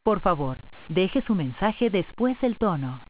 Por favor, deje su mensaje después del tono.